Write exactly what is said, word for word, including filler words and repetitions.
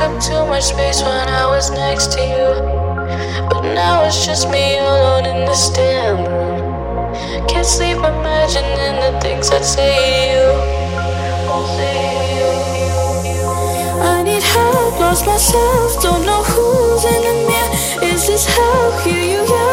up too much space when I was next to you. But now it's just me alone in the stand room. Can't sleep imagining the things I'd say to you. I need help, lost myself, don't know who's in the mirror. Is this hell? Hear you yell.